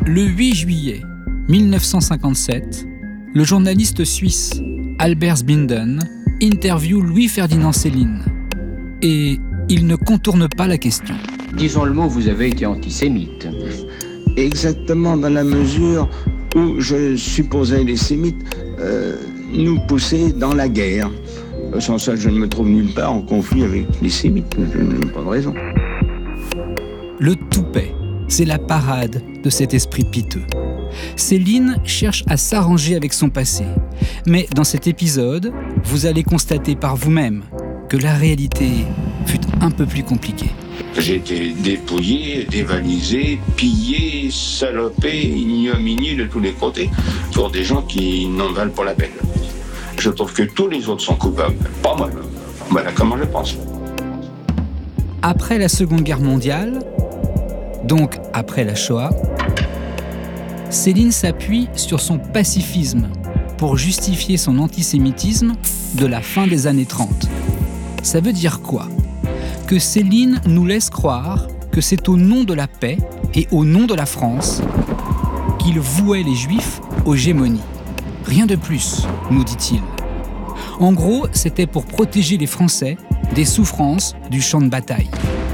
Le 8 juillet 1957, le journaliste suisse Albert Zbinden interviewe Louis-Ferdinand Céline. Et il ne contourne pas la question. Disons le mot, vous avez été antisémite. Exactement dans la mesure où je supposais les sémites nous pousser dans la guerre. Sans ça, je ne me trouve nulle part en conflit avec les sémites. Je n'ai pas de raison. Le toupet, c'est la parade de cet esprit piteux. Céline cherche à s'arranger avec son passé. Mais dans cet épisode, vous allez constater par vous-même que la réalité fut un peu plus compliquée. J'ai été dépouillé, dévalisé, pillé, salopé, ignominé de tous les côtés pour des gens qui n'en valent pas la peine. Je trouve que tous les autres sont coupables, pas moi. Voilà comment je pense. Après la Seconde Guerre mondiale, donc après la Shoah, Céline s'appuie sur son pacifisme pour justifier son antisémitisme de la fin des années 30. Ça veut dire quoi ? Que Céline nous laisse croire que c'est au nom de la paix et au nom de la France qu'il vouait les Juifs aux gémonies. Rien de plus, nous dit-il. En gros, c'était pour protéger les Français des souffrances du champ de bataille.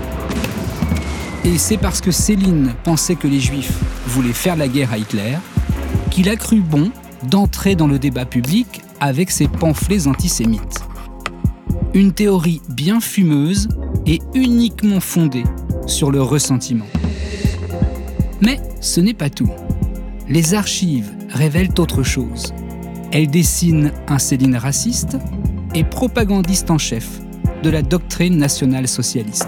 Et c'est parce que Céline pensait que les Juifs voulaient faire la guerre à Hitler qu'il a cru bon d'entrer dans le débat public avec ses pamphlets antisémites. Une théorie bien fumeuse et uniquement fondée sur le ressentiment. Mais ce n'est pas tout. Les archives révèlent autre chose. Elles dessinent un Céline raciste et propagandiste en chef de la doctrine nationale-socialiste.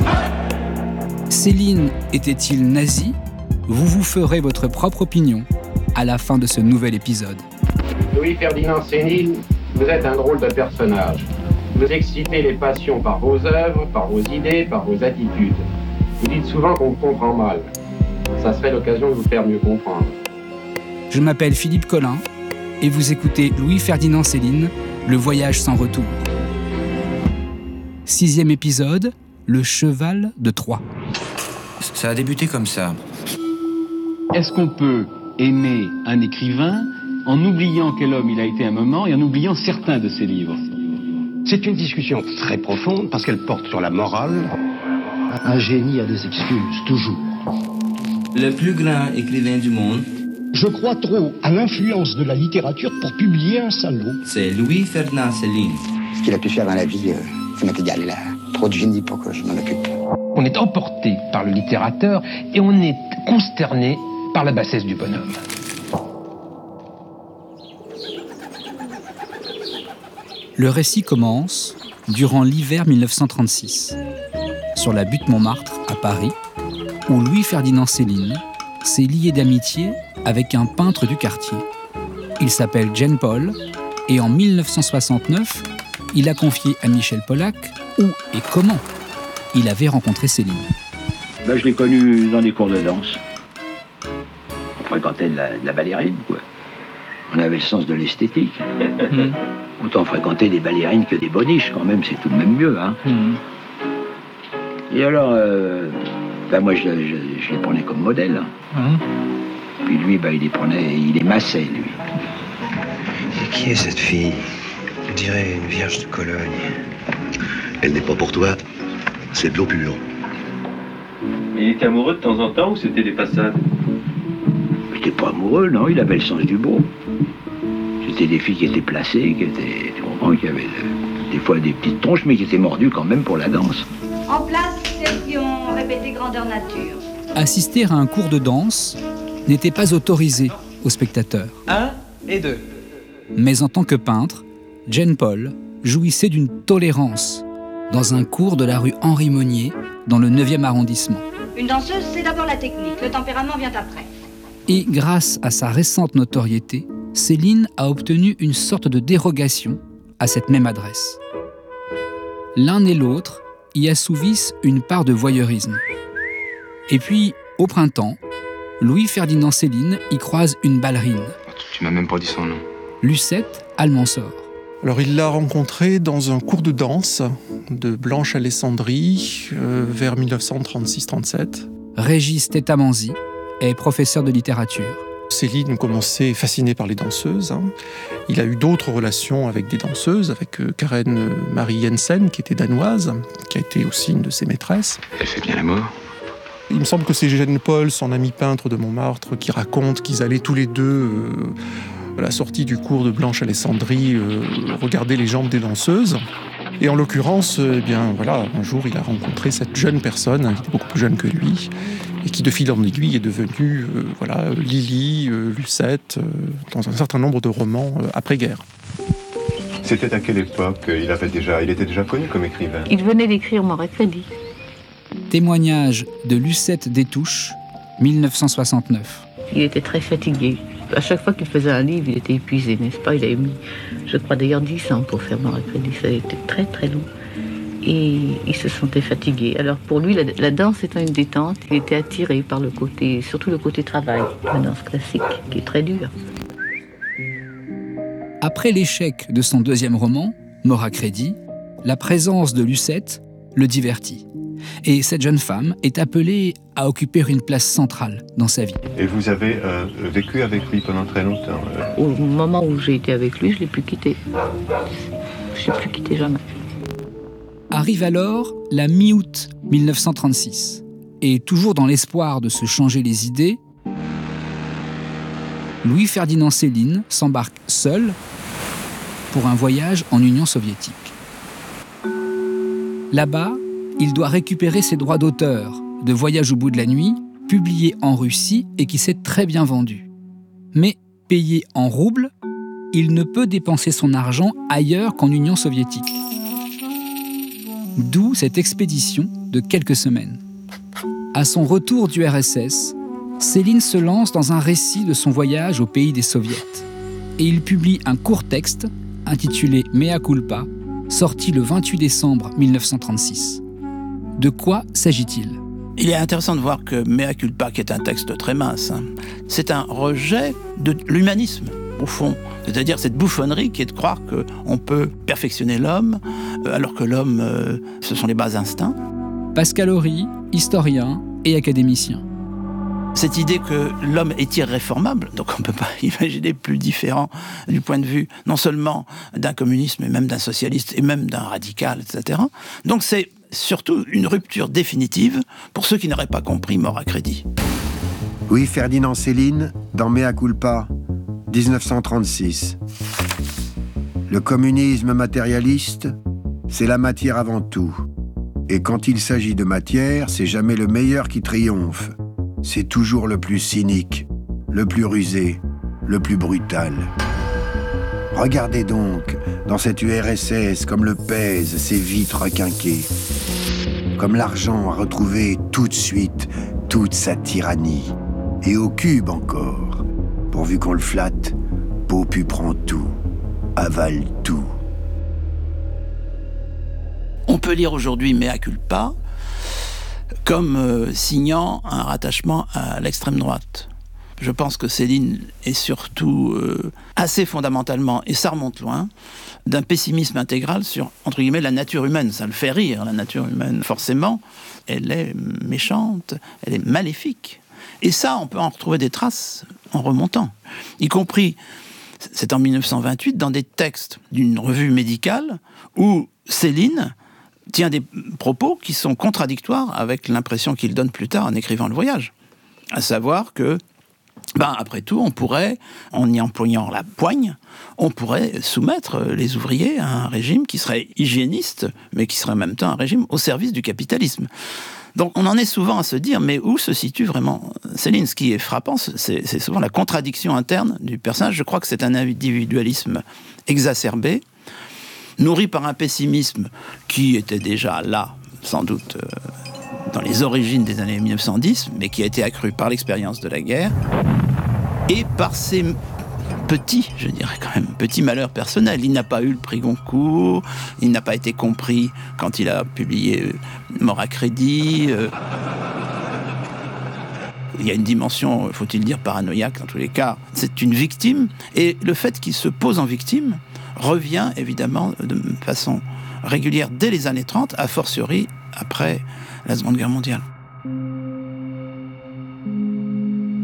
Céline était-il nazi ? Vous vous ferez votre propre opinion à la fin de ce nouvel épisode. Louis-Ferdinand Céline, vous êtes un drôle de personnage. Vous excitez les passions par vos œuvres, par vos idées, par vos attitudes. Vous dites souvent qu'on vous comprend mal. Ça serait l'occasion de vous faire mieux comprendre. Je m'appelle Philippe Collin et vous écoutez Louis-Ferdinand Céline, Le voyage sans retour. 6e épisode, Le cheval de Troie. Ça a débuté comme ça. Est-ce qu'on peut aimer un écrivain en oubliant quel homme il a été un moment et en oubliant certains de ses livres ? C'est une discussion très profonde parce qu'elle porte sur la morale. Un génie a des excuses, toujours. Le plus grand écrivain du monde. Je crois trop à l'influence de la littérature pour publier un salaud. C'est Louis-Ferdinand Céline. Ce qu'il a pu faire dans la vie, ça m'est égal. Il a trop de génie pour que je m'en occupe. On est emporté par le littérateur et on est consterné par la bassesse du bonhomme. Le récit commence durant l'hiver 1936, sur la butte Montmartre à Paris, où Louis-Ferdinand Céline s'est lié d'amitié avec un peintre du quartier. Il s'appelle Jean-Paul et en 1969, il a confié à Michel Pollack où et comment il avait rencontré Céline. Je l'ai connu dans des cours de danse. On fréquentait de la ballerine, quoi. On avait le sens de l'esthétique. Autant fréquenter des ballerines que des boniches, quand même, c'est tout de même mieux, hein. Et alors, moi, je les prenais comme modèle. Puis lui, il les massait, lui. Et qui est cette fille ? On dirait une vierge de Cologne. Elle n'est pas pour toi, c'est de l'eau pure. Il était amoureux de temps en temps ou c'était des passades ? Il n'était pas amoureux, non, il avait le sens du beau. C'était des filles qui étaient placées, tu comprends, qui avaient des fois des petites tronches, mais qui étaient mordues quand même pour la danse. En place, celles qui ont répété grandeur nature. Assister à un cours de danse n'était pas autorisé aux spectateurs. 1 et 2. Mais en tant que peintre, Jean-Paul jouissait d'une tolérance dans un cours de la rue Henri Monnier, dans le 9e arrondissement. Une danseuse, c'est d'abord la technique, le tempérament vient après. Et grâce à sa récente notoriété, Céline a obtenu une sorte de dérogation à cette même adresse. L'un et l'autre y assouvissent une part de voyeurisme. Et puis, au printemps, Louis-Ferdinand Céline y croise une ballerine. Tu m'as même pas dit son nom. Lucette Almansor. Alors il l'a rencontrée dans un cours de danse de Blanche Alessandri vers 1936-37. Régis Tetamanzi, est professeur de littérature. Céline commençait fasciné par les danseuses. Il a eu d'autres relations avec des danseuses, avec Karen Marie Jensen, qui était danoise, qui a été aussi une de ses maîtresses. Elle fait bien l'amour. Il me semble que c'est Eugène Paul, son ami peintre de Montmartre, qui raconte qu'ils allaient tous les deux, à la sortie du cours de Blanche Alessandri, regarder les jambes des danseuses. Et en l'occurrence, un jour, il a rencontré cette jeune personne, qui était beaucoup plus jeune que lui, et qui, de fil en aiguille, est devenue Lily, Lucette, dans un certain nombre de romans après-guerre. C'était à quelle époque? Il était déjà connu comme écrivain. Il venait d'écrire Mort à crédit. Témoignage de Lucette Détouche, 1969. Il était très fatigué. À chaque fois qu'il faisait un livre, il était épuisé, n'est-ce pas? Il avait mis, je crois d'ailleurs, 10 ans pour faire Mort à crédit. Ça a été très très long. Et il se sentait fatigué. Alors pour lui, la danse étant une détente, il était attiré par le côté, surtout le côté travail, la danse classique, qui est très dure. Après l'échec de son deuxième roman, Mort à crédit, la présence de Lucette le divertit. Et cette jeune femme est appelée à occuper une place centrale dans sa vie. Et vous avez vécu avec lui pendant très longtemps Au moment où j'ai été avec lui, je ne l'ai plus quitté. Je ne l'ai plus quitté jamais. Arrive alors la mi-août 1936. Et toujours dans l'espoir de se changer les idées, Louis-Ferdinand Céline s'embarque seul pour un voyage en Union soviétique. Là-bas, il doit récupérer ses droits d'auteur de Voyage au bout de la nuit, publié en Russie et qui s'est très bien vendu. Mais payé en roubles, il ne peut dépenser son argent ailleurs qu'en Union soviétique. D'où cette expédition de quelques semaines. À son retour du RSS, Céline se lance dans un récit de son voyage au pays des soviets. Et il publie un court texte intitulé Mea culpa, sorti le 28 décembre 1936. De quoi s'agit-il ? Il est intéressant de voir que Mea culpa, qui est un texte très mince, c'est un rejet de l'humanisme, au fond. C'est-à-dire cette bouffonnerie qui est de croire qu'on peut perfectionner l'homme, alors que l'homme, ce sont les bas instincts. Pascal Horry, historien et académicien. Cette idée que l'homme est irréformable, donc on ne peut pas imaginer plus différent du point de vue non seulement d'un communiste, mais même d'un socialiste et même d'un radical, etc. Donc c'est surtout une rupture définitive pour ceux qui n'auraient pas compris Mort à crédit. Louis-Ferdinand Céline, dans Mea culpa, 1936. Le communisme matérialiste, c'est la matière avant tout. Et quand il s'agit de matière, c'est jamais le meilleur qui triomphe. C'est toujours le plus cynique, le plus rusé, le plus brutal. Regardez donc, dans cette URSS, comme le pèse ses vitres requinquées. Comme l'argent a retrouvé tout de suite toute sa tyrannie. Et au cube encore. Pourvu qu'on le flatte, Popu prend tout, avale tout. On peut lire aujourd'hui Mea culpa comme signant un rattachement à l'extrême droite. Je pense que Céline est surtout assez fondamentalement, et ça remonte loin, d'un pessimisme intégral sur, entre guillemets, la nature humaine. Ça le fait rire, la nature humaine. Forcément, elle est méchante, elle est maléfique. Et ça, on peut en retrouver des traces en remontant. Y compris, c'est en 1928, dans des textes d'une revue médicale où Céline tient des propos qui sont contradictoires avec l'impression qu'il donne plus tard en écrivant Le Voyage. À savoir que, après tout, on pourrait, en y employant la poigne, on pourrait soumettre les ouvriers à un régime qui serait hygiéniste, mais qui serait en même temps un régime au service du capitalisme. Donc on en est souvent à se dire, mais où se situe vraiment Céline ? Ce qui est frappant, c'est souvent la contradiction interne du personnage. Je crois que c'est un individualisme exacerbé, nourri par un pessimisme qui était déjà là, sans doute, dans les origines des années 1910, mais qui a été accru par l'expérience de la guerre, et par ses petits, je dirais quand même, petits malheurs personnels. Il n'a pas eu le prix Goncourt, il n'a pas été compris quand il a publié Mort à crédit. Il y a une dimension, faut-il dire, paranoïaque dans tous les cas. C'est une victime, et le fait qu'il se pose en victime revient évidemment de façon régulière dès les années 30, a fortiori après la Seconde Guerre mondiale.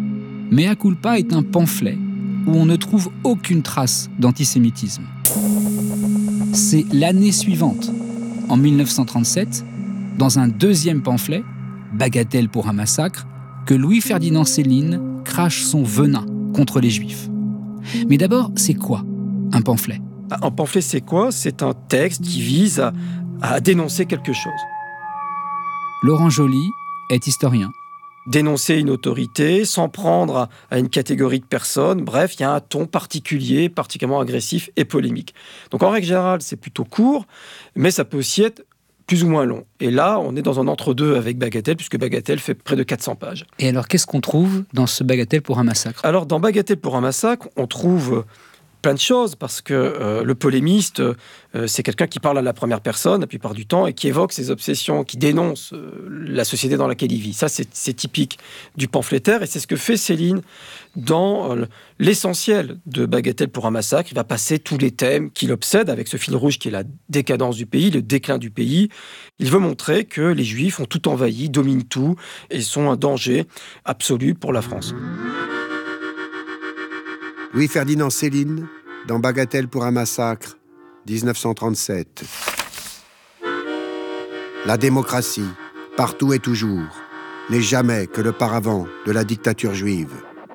Mea culpa est un pamphlet où on ne trouve aucune trace d'antisémitisme. C'est l'année suivante, en 1937, dans un deuxième pamphlet, Bagatelle pour un massacre, que Louis-Ferdinand Céline crache son venin contre les Juifs. Mais d'abord, c'est quoi un pamphlet ? Un pamphlet, c'est quoi ? C'est un texte qui vise à dénoncer quelque chose. Laurent Joly est historien. Dénoncer une autorité, s'en prendre à une catégorie de personnes. Bref, il y a un ton particulier, particulièrement agressif et polémique. Donc en règle générale, c'est plutôt court, mais ça peut aussi être plus ou moins long. Et là, on est dans un entre-deux avec Bagatelle, puisque Bagatelle fait près de 400 pages. Et alors, qu'est-ce qu'on trouve dans ce Bagatelle pour un massacre ? Alors, dans Bagatelle pour un massacre, on trouve plein de choses, parce que le polémiste, c'est quelqu'un qui parle à la première personne la plupart du temps et qui évoque ses obsessions, qui dénonce la société dans laquelle il vit. Ça, c'est typique du pamphlétaire et c'est ce que fait Céline dans l'essentiel de Bagatelle pour un massacre. Il va passer tous les thèmes qui l'obsèdent avec ce fil rouge qui est la décadence du pays, le déclin du pays. Il veut montrer que les Juifs ont tout envahi, dominent tout et sont un danger absolu pour la France. Louis-Ferdinand Céline, dans Bagatelle pour un massacre, 1937. La démocratie, partout et toujours, n'est jamais que le paravent de la dictature juive.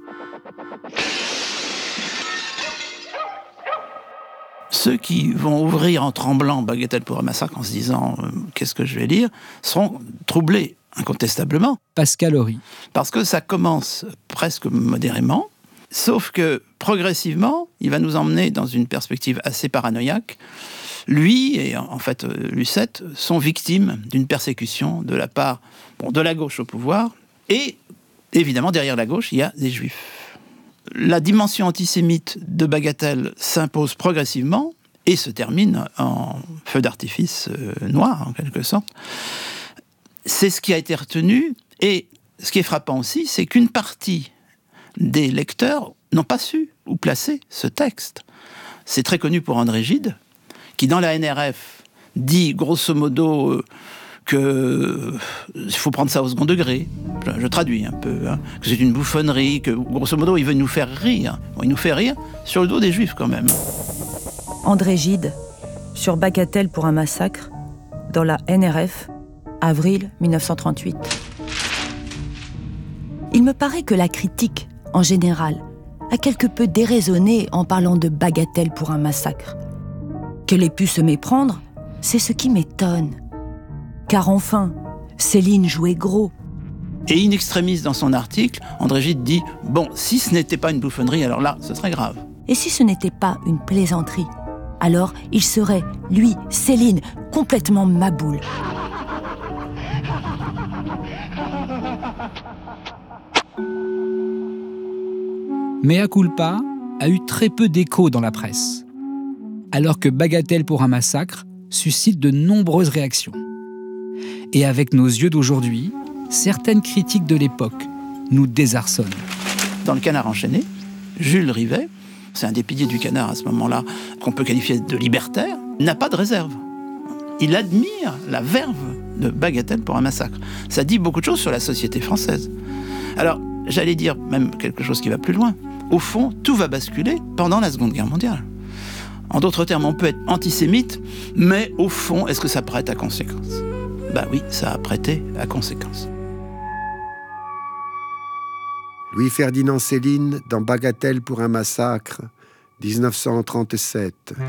Ceux qui vont ouvrir en tremblant Bagatelle pour un massacre en se disant « qu'est-ce que je vais lire ?» seront troublés, incontestablement. Pascal Horry. Parce que ça commence presque modérément, sauf que progressivement, il va nous emmener dans une perspective assez paranoïaque. Lui et en fait Lucette sont victimes d'une persécution de la part de la gauche au pouvoir. Et évidemment, derrière la gauche, il y a des Juifs. La dimension antisémite de Bagatelle s'impose progressivement et se termine en feu d'artifice noir, en quelque sorte. C'est ce qui a été retenu. Et ce qui est frappant aussi, c'est qu'une partie des lecteurs n'ont pas su où placer ce texte. C'est très connu pour André Gide, qui dans la NRF dit grosso modo qu'il faut prendre ça au second degré. Je traduis un peu, que c'est une bouffonnerie, que grosso modo il veut nous faire rire. Bon, il nous fait rire sur le dos des Juifs quand même. André Gide, sur Bagatelle pour un massacre, dans la NRF, avril 1938. Il me paraît que la critique, en général, a quelque peu déraisonné en parlant de Bagatelle pour un massacre. Qu'elle ait pu se méprendre, c'est ce qui m'étonne. Car enfin, Céline jouait gros. Et in extremis dans son article, André Gide dit « Bon, si ce n'était pas une bouffonnerie, alors là, ce serait grave. » Et si ce n'était pas une plaisanterie, alors il serait, lui, Céline, complètement maboule. Mea culpa a eu très peu d'écho dans la presse, alors que Bagatelle pour un massacre suscite de nombreuses réactions. Et avec nos yeux d'aujourd'hui, certaines critiques de l'époque nous désarçonnent. Dans le Canard enchaîné, Jules Rivet, c'est un des piliers du Canard à ce moment-là, qu'on peut qualifier de libertaire, n'a pas de réserve. Il admire la verve de Bagatelle pour un massacre. Ça dit beaucoup de choses sur la société française. Alors, j'allais dire même quelque chose qui va plus loin. Au fond, tout va basculer pendant la Seconde Guerre mondiale. En d'autres termes, on peut être antisémite, mais au fond, est-ce que ça prête à conséquence ? Ben oui, ça a prêté à conséquence. Louis-Ferdinand Céline, dans Bagatelle pour un massacre, 1937.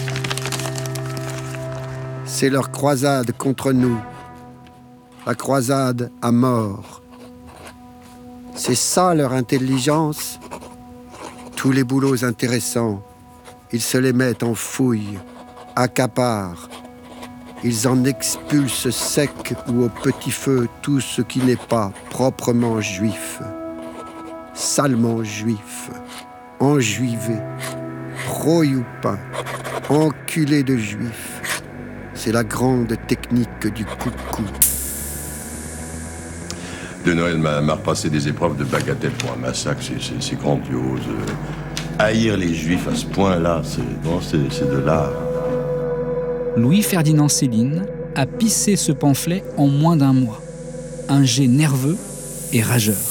C'est leur croisade contre nous. La croisade à mort. C'est ça leur intelligence. Tous les boulots intéressants, ils se les mettent en fouille, accaparent. Ils en expulsent sec ou au petit feu tout ce qui n'est pas proprement juif. Salement juif, enjuivé, pro-youpin, enculé de juifs. C'est la grande technique du coucou. De Noël m'a repassé des épreuves de Bagatelle pour un massacre, c'est grandiose. Haïr les Juifs à ce point-là, c'est de l'art. Louis-Ferdinand Céline a pissé ce pamphlet en moins d'un mois. Un jet nerveux et rageur.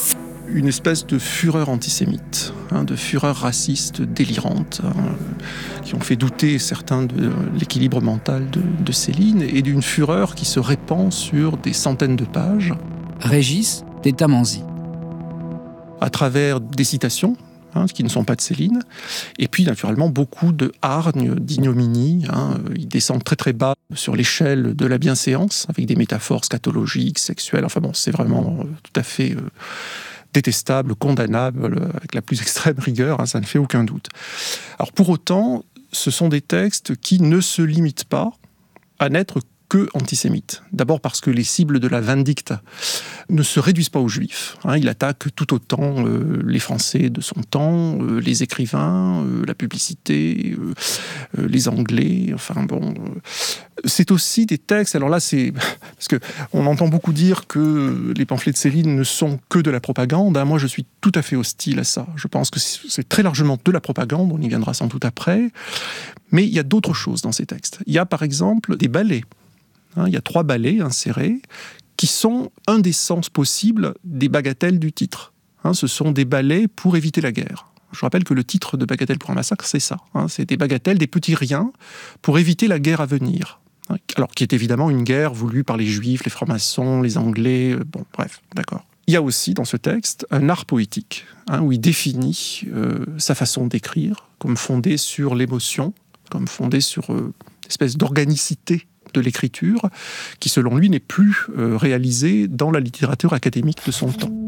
une espèce de fureur antisémite, de fureur raciste délirante, qui ont fait douter certains de l'équilibre mental de Céline, et d'une fureur qui se répand sur des centaines de pages. Régis Tetamanzi. À travers des citations, qui ne sont pas de Céline, et puis naturellement beaucoup de hargne, d'ignominie. Il descend très très bas sur l'échelle de la bienséance, avec des métaphores scatologiques, sexuelles. Enfin bon, c'est vraiment tout à fait détestable, condamnable, avec la plus extrême rigueur, ça ne fait aucun doute. Alors pour autant, ce sont des textes qui ne se limitent pas à n'être que antisémites. D'abord parce que les cibles de la vindicte ne se réduisent pas aux Juifs. Il attaque tout autant les Français de son temps, les écrivains, la publicité, les Anglais. Enfin bon, c'est aussi des textes. Alors là, c'est parce que on entend beaucoup dire que les pamphlets de Céline ne sont que de la propagande. Moi, je suis tout à fait hostile à ça. Je pense que c'est très largement de la propagande. On y viendra sans doute après. Mais il y a d'autres choses dans ces textes. Il y a par exemple des ballets. Il y a 3 ballets insérés qui sont un des sens possibles des bagatelles du titre. Ce sont des ballets pour éviter la guerre. Je rappelle que le titre de Bagatelle pour un massacre, c'est ça. C'est des bagatelles, des petits riens pour éviter la guerre à venir. Alors, qui est évidemment une guerre voulue par les Juifs, les francs-maçons, les Anglais, bon, bref, d'accord. Il y a aussi dans ce texte un art poétique, où il définit sa façon d'écrire comme fondée sur l'émotion, comme fondée sur une espèce d'organicité de l'écriture, qui selon lui n'est plus réalisée dans la littérature académique de son temps.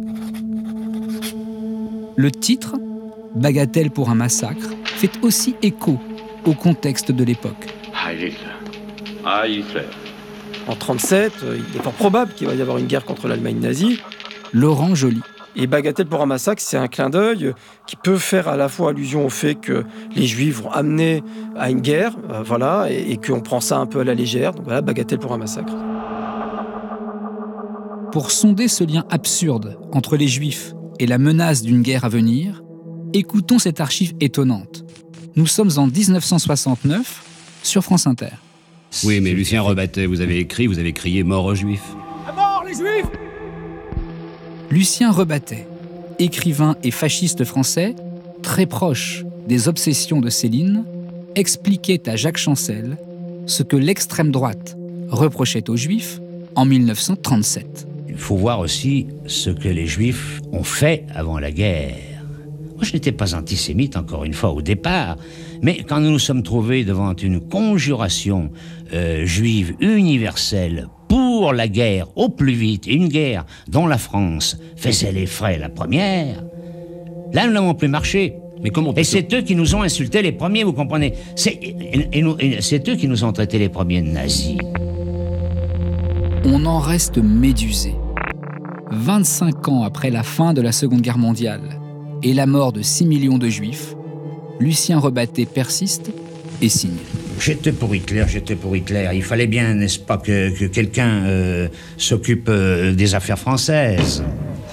Le titre, Bagatelle pour un massacre, fait aussi écho au contexte de l'époque. Hitler. En 1937, il est fort probable qu'il va y avoir une guerre contre l'Allemagne nazie. Laurent Joly. Et Bagatelle pour un massacre, c'est un clin d'œil qui peut faire à la fois allusion au fait que les Juifs vont amener à une guerre, et qu'on prend ça un peu à la légère. Donc voilà, Bagatelle pour un massacre. Pour sonder ce lien absurde entre les Juifs et la menace d'une guerre à venir, écoutons cette archive étonnante. Nous sommes en 1969 sur France Inter. Oui, mais Lucien Rebattet, vous avez crié mort aux Juifs. À mort les Juifs! Lucien Rebattet, écrivain et fasciste français, très proche des obsessions de Céline, expliquait à Jacques Chancel ce que l'extrême droite reprochait aux Juifs en 1937. Il faut voir aussi ce que les Juifs ont fait avant la guerre. Moi, je n'étais pas antisémite, encore une fois, au départ, mais quand nous nous sommes trouvés devant une conjuration juive universelle pour la guerre au plus vite, une guerre dont la France faisait les frais la première, là, nous n'avons plus marché. Mais comment Et c'est eux qui nous ont insultés les premiers, vous comprenez? C'est eux qui nous ont traités les premiers de nazis. On en reste médusé. 25 ans après la fin de la Seconde Guerre mondiale et la mort de 6 millions de Juifs, Lucien Rebattet persiste et signe. J'étais pour Hitler. Il fallait bien, n'est-ce pas, que quelqu'un s'occupe des affaires françaises.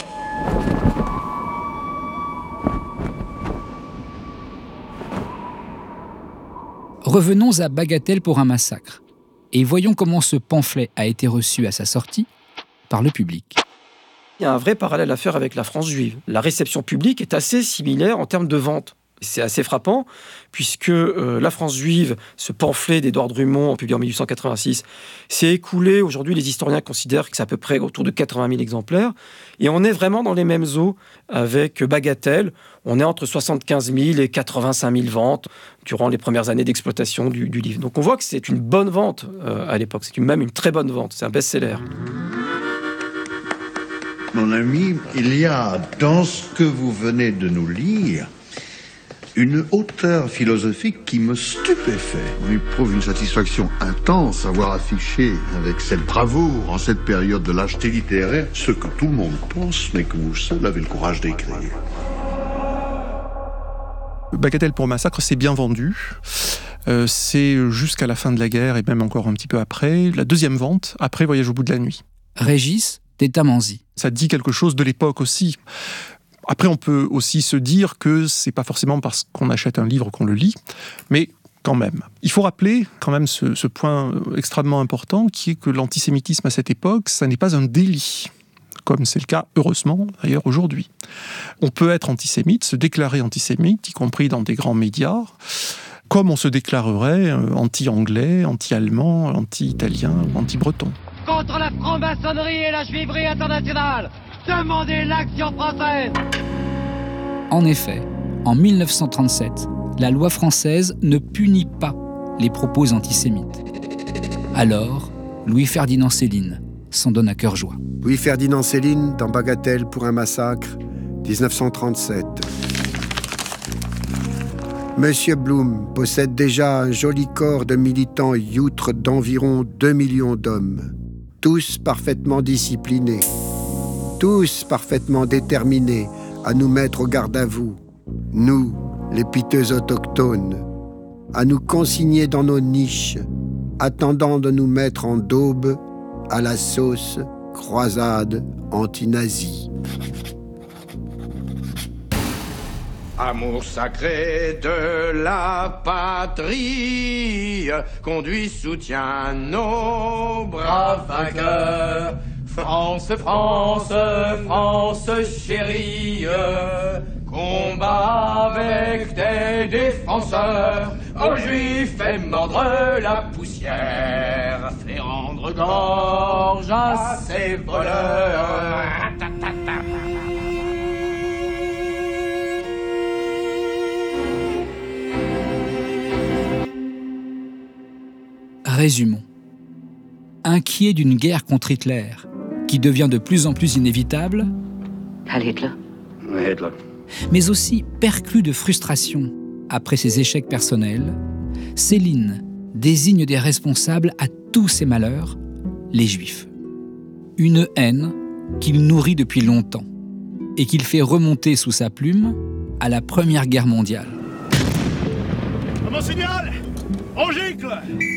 Revenons à Bagatelle pour un massacre et voyons comment ce pamphlet a été reçu à sa sortie par le public. Il y a un vrai parallèle à faire avec la France juive. La réception publique est assez similaire en termes de vente. C'est assez frappant, puisque la France juive, ce pamphlet d'Édouard Drummond, publié en 1886, s'est écoulé. Aujourd'hui, les historiens considèrent que c'est à peu près autour de 80 000 exemplaires. Et on est vraiment dans les mêmes eaux avec Bagatelle. On est entre 75 000 et 85 000 ventes durant les premières années d'exploitation du livre. Donc on voit que c'est une bonne vente à l'époque. C'est même une très bonne vente. C'est un best-seller. Mon ami, il y a dans ce que vous venez de nous lire une hauteur philosophique qui me stupéfait. On éprouve une satisfaction intense à voir afficher avec cette bravoure en cette période de lâcheté littéraire ce que tout le monde pense, mais que vous seul avez le courage d'écrire. Bagatelle pour massacre, c'est bien vendu. C'est jusqu'à la fin de la guerre et même encore un petit peu après. La deuxième vente, après Voyage au bout de la nuit. Régis Tetamanzi. Ça dit quelque chose de l'époque aussi. Après, on peut aussi se dire que c'est pas forcément parce qu'on achète un livre qu'on le lit, mais quand même. Il faut rappeler quand même ce point extrêmement important qui est que l'antisémitisme à cette époque, ça n'est pas un délit, comme c'est le cas, heureusement, d'ailleurs, aujourd'hui. On peut être antisémite, se déclarer antisémite, y compris dans des grands médias, comme on se déclarerait anti-anglais, anti-allemand, anti-italien ou anti-breton. Contre la franc-maçonnerie et la juiverie internationale, demandez l'action française. En effet, en 1937, la loi française ne punit pas les propos antisémites. Alors, Louis-Ferdinand Céline s'en donne à cœur joie. Louis-Ferdinand Céline dans Bagatelle pour un massacre, 1937. Monsieur Blum possède déjà un joli corps de militants youtres d'environ 2 millions d'hommes, tous parfaitement disciplinés, tous parfaitement déterminés à nous mettre au garde à vous, nous, les piteux autochtones, à nous consigner dans nos niches, attendant de nous mettre en daube à la sauce croisade anti-nazie. Amour sacré de la patrie, conduit, soutient nos braves vainqueurs. France, France, France chérie, combat avec tes défenseurs, aux Juifs fais mordre la poussière, fais rendre gorge à ces voleurs. Résumons. Inquiet d'une guerre contre Hitler, qui devient de plus en plus inévitable, Hitler. Hitler. mais aussi perclus de frustration après ses échecs personnels, Céline désigne des responsables à tous ces malheurs, les Juifs. Une haine qu'il nourrit depuis longtemps et qu'il fait remonter sous sa plume à la Première Guerre mondiale. À mon signal, on gicle.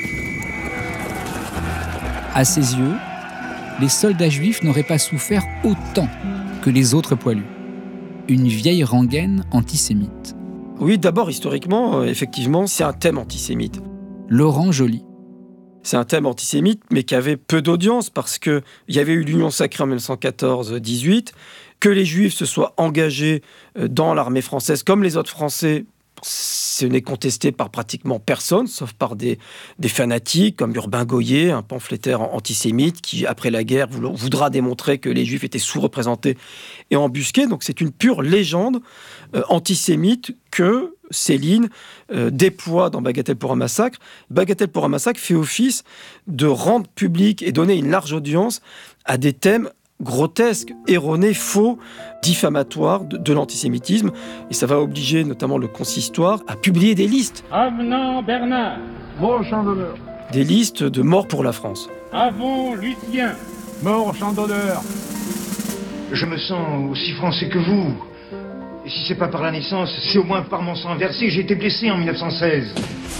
À ses yeux, les soldats juifs n'auraient pas souffert autant que les autres poilus. Une vieille rengaine antisémite. Oui, d'abord, historiquement, effectivement, c'est un thème antisémite. Laurent Joly. C'est un thème antisémite, mais qui avait peu d'audience, parce qu'il y avait eu l'Union sacrée en 1914-18, que les Juifs se soient engagés dans l'armée française, comme les autres Français, ce n'est contesté par pratiquement personne, sauf par des fanatiques comme Urbain Goyer, un pamphlétaire antisémite qui, après la guerre, voudra démontrer que les Juifs étaient sous-représentés et embusqués. Donc c'est une pure légende antisémite que Céline déploie dans Bagatelle pour un massacre. Bagatelle pour un massacre fait office de rendre public et donner une large audience à des thèmes grotesques, erronés, faux, diffamatoires de l'antisémitisme. Et ça va obliger notamment le consistoire à publier des listes. Avenant Bernard, mort au champ d'honneur. Des listes de morts pour la France. Avon Lucien, mort au champ d'honneur. Je me sens aussi français que vous. Et si c'est pas par la naissance, c'est au moins par mon sang versé. J'ai été blessé en 1916.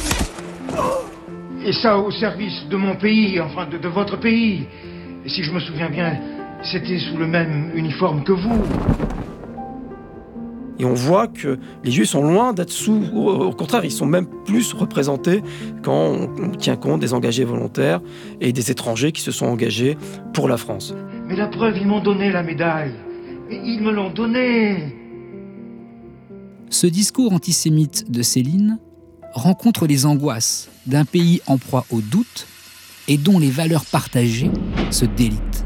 Et ça au service de mon pays, enfin de votre pays. Et si je me souviens bien, c'était sous le même uniforme que vous. Et on voit que les Juifs sont loin d'être sous... Au contraire, ils sont même plus représentés quand on tient compte des engagés volontaires et des étrangers qui se sont engagés pour la France. Mais la preuve, ils m'ont donné la médaille. Ils me l'ont donnée. Ce discours antisémite de Céline rencontre les angoisses d'un pays en proie au doute et dont les valeurs partagées se délitent.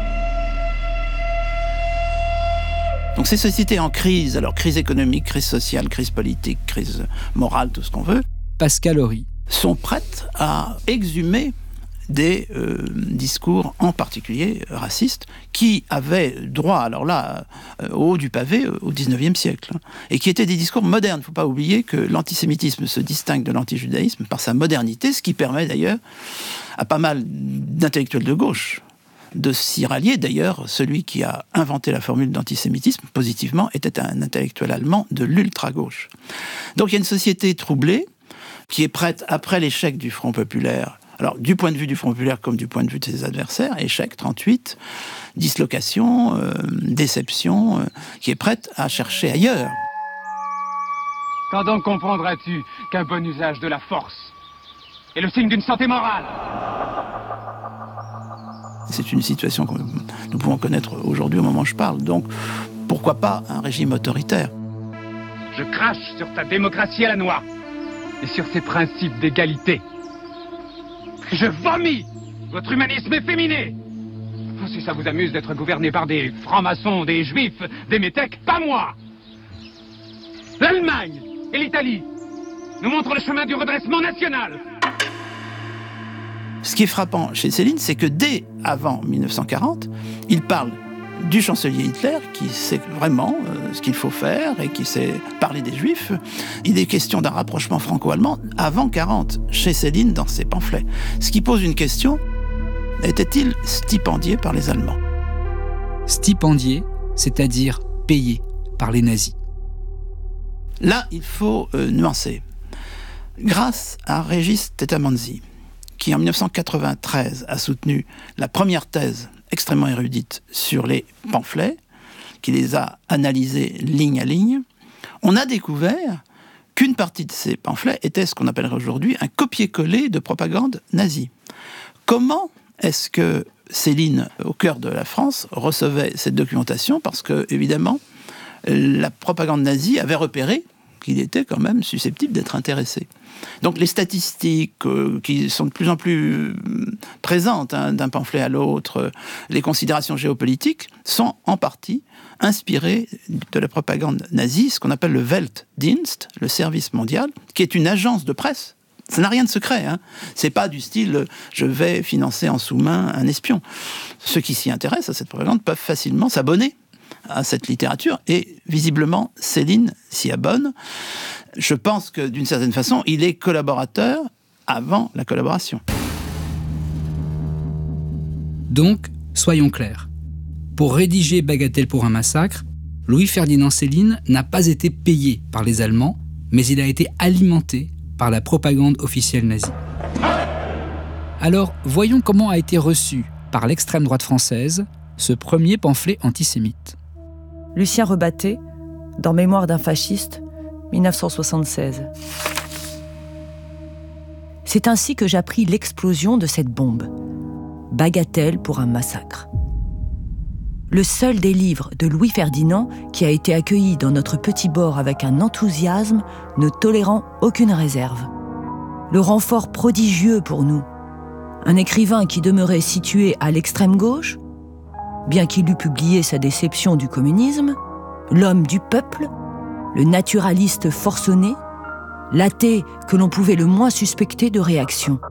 Donc ces sociétés en crise, alors crise économique, crise sociale, crise politique, crise morale, tout ce qu'on veut, Pascal Horry, sont prêtes à exhumer des discours, en particulier racistes, qui avaient droit, alors là, au haut du pavé, au XIXe siècle, et qui étaient des discours modernes. Il ne faut pas oublier que l'antisémitisme se distingue de l'antijudaïsme par sa modernité, ce qui permet d'ailleurs à pas mal d'intellectuels de gauche de s'y rallier. D'ailleurs, celui qui a inventé la formule d'antisémitisme, positivement, était un intellectuel allemand de l'ultra-gauche. Donc il y a une société troublée, qui est prête, après l'échec du Front populaire, alors du point de vue du Front populaire comme du point de vue de ses adversaires, échec 38, dislocation, déception, qui est prête à chercher ailleurs. Quand donc comprendras-tu qu'un bon usage de la force est le signe d'une santé morale ? C'est une situation que nous pouvons connaître aujourd'hui au moment où je parle. Donc, pourquoi pas un régime autoritaire? Je crache sur ta démocratie à la noix et sur ses principes d'égalité. Je vomis votre humanisme efféminé. Si ça vous amuse d'être gouverné par des francs-maçons, des juifs, des métèques, pas moi. L'Allemagne et l'Italie nous montrent le chemin du redressement national. Ce qui est frappant chez Céline, c'est que dès avant 1940, il parle du chancelier Hitler, qui sait vraiment ce qu'il faut faire et qui sait parler des Juifs. Il est question d'un rapprochement franco-allemand avant 40, chez Céline, dans ses pamphlets. Ce qui pose une question, était-il stipendié par les Allemands? Stipendié, c'est-à-dire payé par les nazis. Là, il faut nuancer. Grâce à Régis Tetamanzi, qui en 1993 a soutenu la première thèse extrêmement érudite sur les pamphlets, qui les a analysés ligne à ligne, on a découvert qu'une partie de ces pamphlets était ce qu'on appellerait aujourd'hui un copier-coller de propagande nazie. Comment est-ce que Céline, au cœur de la France, recevait cette documentation? Parce que, évidemment, la propagande nazie avait repéré qu'il était quand même susceptible d'être intéressé. Donc les statistiques qui sont de plus en plus présentes d'un pamphlet à l'autre, les considérations géopolitiques, sont en partie inspirées de la propagande nazie, ce qu'on appelle le Weltdienst, le service mondial, qui est une agence de presse. Ça n'a rien de secret, hein. C'est pas du style « je vais financer en sous-main un espion ». Ceux qui s'y intéressent à cette propagande peuvent facilement s'abonner à cette littérature, et visiblement Céline s'y abonne. Je pense que d'une certaine façon, il est collaborateur avant la collaboration. Donc, soyons clairs. Pour rédiger Bagatelle pour un massacre, Louis-Ferdinand Céline n'a pas été payé par les Allemands, mais il a été alimenté par la propagande officielle nazie. Alors, voyons comment a été reçu par l'extrême droite française ce premier pamphlet antisémite. Lucien Rebatté, dans Mémoire d'un fasciste, 1976. C'est ainsi que j'appris l'explosion de cette bombe. Bagatelle pour un massacre. Le seul des livres de Louis Ferdinand qui a été accueilli dans notre petit bord avec un enthousiasme ne tolérant aucune réserve. Le renfort prodigieux pour nous. Un écrivain qui demeurait situé à l'extrême gauche, bien qu'il eût publié sa déception du communisme, l'homme du peuple, le naturaliste forcené, l'athée que l'on pouvait le moins suspecter de réaction.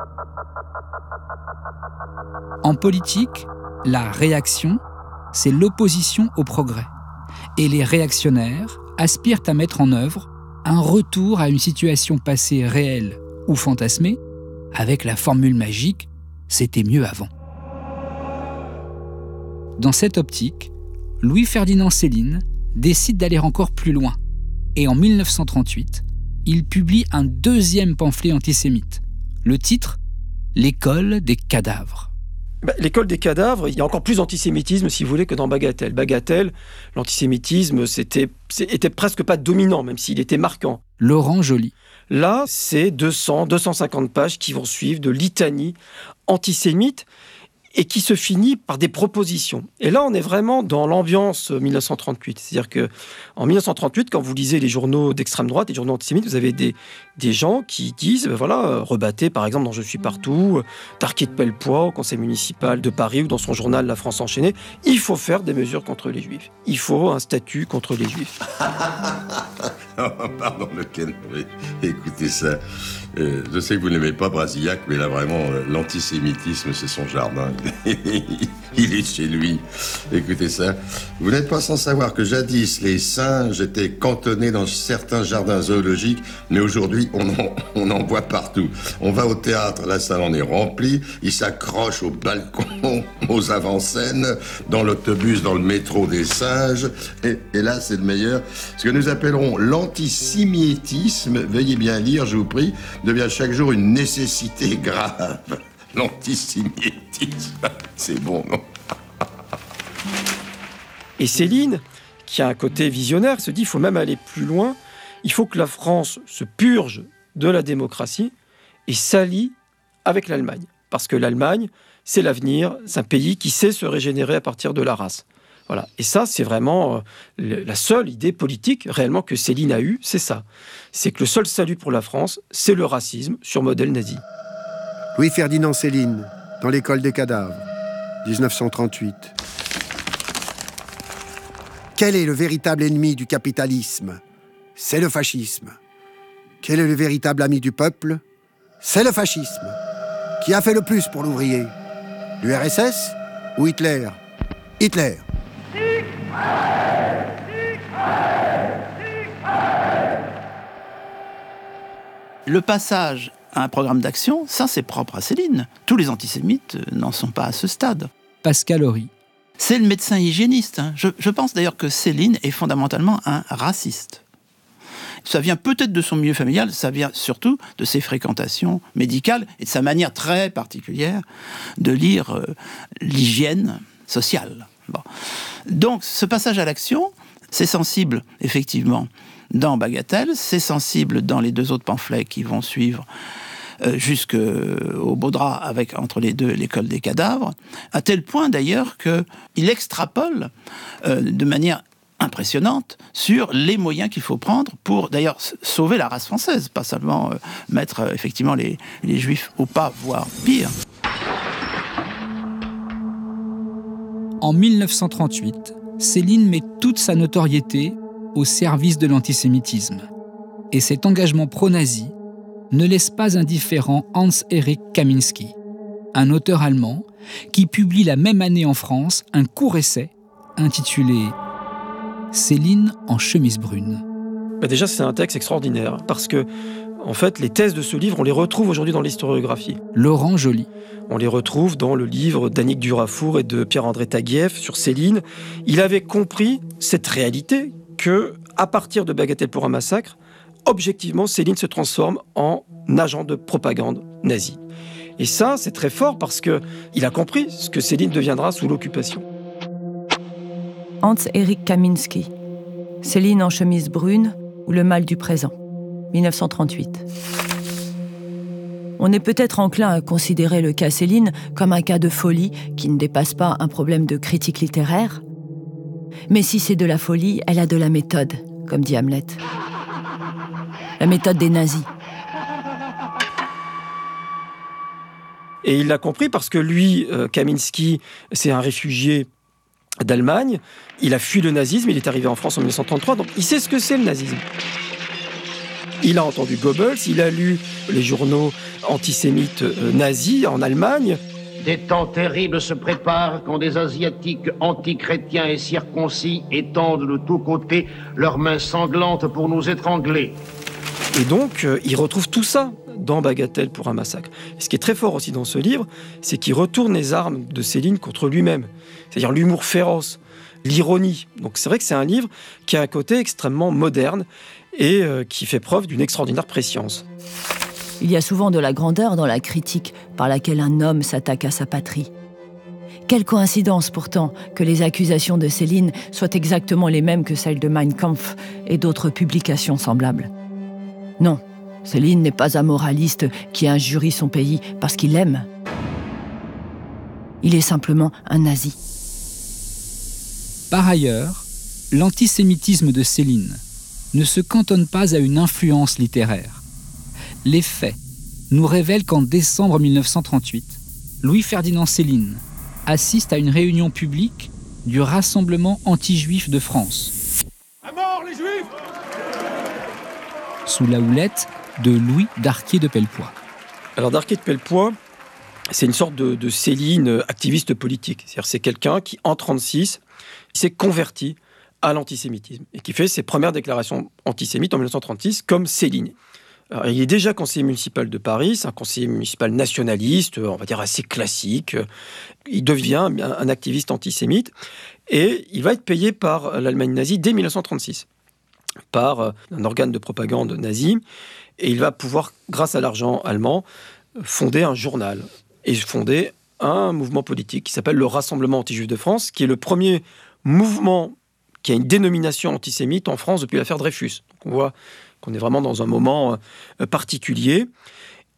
En politique, la réaction, c'est l'opposition au progrès. Et les réactionnaires aspirent à mettre en œuvre un retour à une situation passée réelle ou fantasmée, avec la formule magique « c'était mieux avant ». Dans cette optique, Louis-Ferdinand Céline décide d'aller encore plus loin. Et en 1938, il publie un deuxième pamphlet antisémite. Le titre « L'école des cadavres ». L'école des cadavres, il y a encore plus d'antisémitisme, si vous voulez, que dans Bagatelle. Bagatelle, l'antisémitisme, était presque pas dominant, même s'il était marquant. Laurent Joly. Là, c'est 250 pages qui vont suivre de litanie antisémite et qui se finit par des propositions. Et là, on est vraiment dans l'ambiance 1938. C'est-à-dire qu'en 1938, quand vous lisez les journaux d'extrême droite, les journaux antisémites, vous avez des gens qui disent, Rebatté, par exemple, dans Je suis partout, Tarquier de Pellepoix, au conseil municipal de Paris, ou dans son journal La France enchaînée, il faut faire des mesures contre les Juifs. Il faut un statut contre les Juifs. Pardon, lequel? Écoutez ça. Je sais que vous n'aimez pas Brasillac, mais là, vraiment, l'antisémitisme, c'est son jardin. Il est chez lui. Écoutez ça. Vous n'êtes pas sans savoir que jadis, les singes étaient cantonnés dans certains jardins zoologiques, mais aujourd'hui, on en voit partout. On va au théâtre, la salle en est remplie, ils s'accrochent au balcon, aux avant-scènes, dans l'autobus, dans le métro des singes, et là, c'est le meilleur. Ce que nous appellerons l'antisémitisme, veuillez bien lire, je vous prie, devient chaque jour une nécessité grave. L'antisémitisme, c'est bon, non? Et Céline, qui a un côté visionnaire, se dit qu'il faut même aller plus loin. Il faut que la France se purge de la démocratie et s'allie avec l'Allemagne. parce que l'Allemagne, c'est l'avenir, c'est un pays qui sait se régénérer à partir de la race. Voilà. Et ça, c'est vraiment la seule idée politique réellement que Céline a eue, c'est ça. C'est que le seul salut pour la France, c'est le racisme sur modèle nazi. Louis-Ferdinand Céline, dans l'école des cadavres, 1938. Quel est le véritable ennemi du capitalisme ? C'est le fascisme. Quel est le véritable ami du peuple ? C'est le fascisme. Qui a fait le plus pour l'ouvrier ? L'URSS ou Hitler ? Hitler. Le passage à un programme d'action, ça c'est propre à Céline. Tous les antisémites n'en sont pas à ce stade. Pascal Horry. C'est le médecin hygiéniste. Je pense d'ailleurs que Céline est fondamentalement un raciste. Ça vient peut-être de son milieu familial, ça vient surtout de ses fréquentations médicales et de sa manière très particulière de lire l'hygiène sociale. Bon. Donc, ce passage à l'action, c'est sensible, effectivement, dans Bagatelle, c'est sensible dans les 2 autres pamphlets qui vont suivre jusqu'au Baudrat, avec entre les deux l'école des cadavres, à tel point d'ailleurs qu'il extrapole de manière impressionnante sur les moyens qu'il faut prendre pour d'ailleurs sauver la race française, pas seulement mettre effectivement les Juifs au pas, voire pire. En 1938, Céline met toute sa notoriété au service de l'antisémitisme. Et cet engagement pro-nazi ne laisse pas indifférent Hans-Erich Kaminski, un auteur allemand qui publie la même année en France un court essai intitulé « Céline en chemise brune ». Déjà, c'est un texte extraordinaire, parce que, en fait, les thèses de ce livre, on les retrouve aujourd'hui dans l'historiographie. Laurent Joly. On les retrouve dans le livre d'Annick Durafour et de Pierre-André Taguieff sur Céline. Il avait compris cette réalité que, à partir de Bagatelle pour un massacre, objectivement, Céline se transforme en agent de propagande nazie. Et ça, c'est très fort parce qu'il a compris ce que Céline deviendra sous l'occupation. Hans-Erich Kaminski. Céline en chemise brune ou le mal du présent. 1938. On est peut-être enclin à considérer le cas Céline comme un cas de folie qui ne dépasse pas un problème de critique littéraire. Mais si c'est de la folie, elle a de la méthode, comme dit Hamlet. La méthode des nazis. Et il l'a compris parce que lui, Kaminski, c'est un réfugié d'Allemagne. Il a fui le nazisme, il est arrivé en France en 1933, donc il sait ce que c'est le nazisme. Il a entendu Goebbels, il a lu les journaux antisémites nazis en Allemagne. Des temps terribles se préparent quand des Asiatiques antichrétiens et circoncis étendent de tous côtés leurs mains sanglantes pour nous étrangler. Et donc, il retrouve tout ça dans Bagatelle pour un massacre. Et ce qui est très fort aussi dans ce livre, c'est qu'il retourne les armes de Céline contre lui-même. C'est-à-dire l'humour féroce, l'ironie. Donc c'est vrai que c'est un livre qui a un côté extrêmement moderne et qui fait preuve d'une extraordinaire prescience. Il y a souvent de la grandeur dans la critique par laquelle un homme s'attaque à sa patrie. Quelle coïncidence pourtant que les accusations de Céline soient exactement les mêmes que celles de Mein Kampf et d'autres publications semblables. Non, Céline n'est pas un moraliste qui injurie son pays parce qu'il l'aime. Il est simplement un nazi. Par ailleurs, l'antisémitisme de Céline ne se cantonne pas à une influence littéraire. Les faits nous révèlent qu'en décembre 1938, Louis-Ferdinand Céline assiste à une réunion publique du Rassemblement anti-juif de France. À mort les juifs! Sous la houlette de Louis Darquier de Pellepoix. Alors Darquier de Pellepoix, c'est une sorte de Céline activiste politique. C'est-à-dire c'est quelqu'un qui, en 1936, s'est converti à l'antisémitisme et qui fait ses premières déclarations antisémites en 1936 comme Céline. Alors, il est déjà conseiller municipal de Paris, c'est un conseiller municipal nationaliste, on va dire assez classique. Il devient un activiste antisémite et il va être payé par l'Allemagne nazie dès 1936, par un organe de propagande nazi. Et il va pouvoir, grâce à l'argent allemand, fonder un journal et fonder un mouvement politique qui s'appelle le Rassemblement anti-juif de France, qui est le premier mouvement qui a une dénomination antisémite en France depuis l'affaire Dreyfus. Donc on voit qu'on est vraiment dans un moment particulier.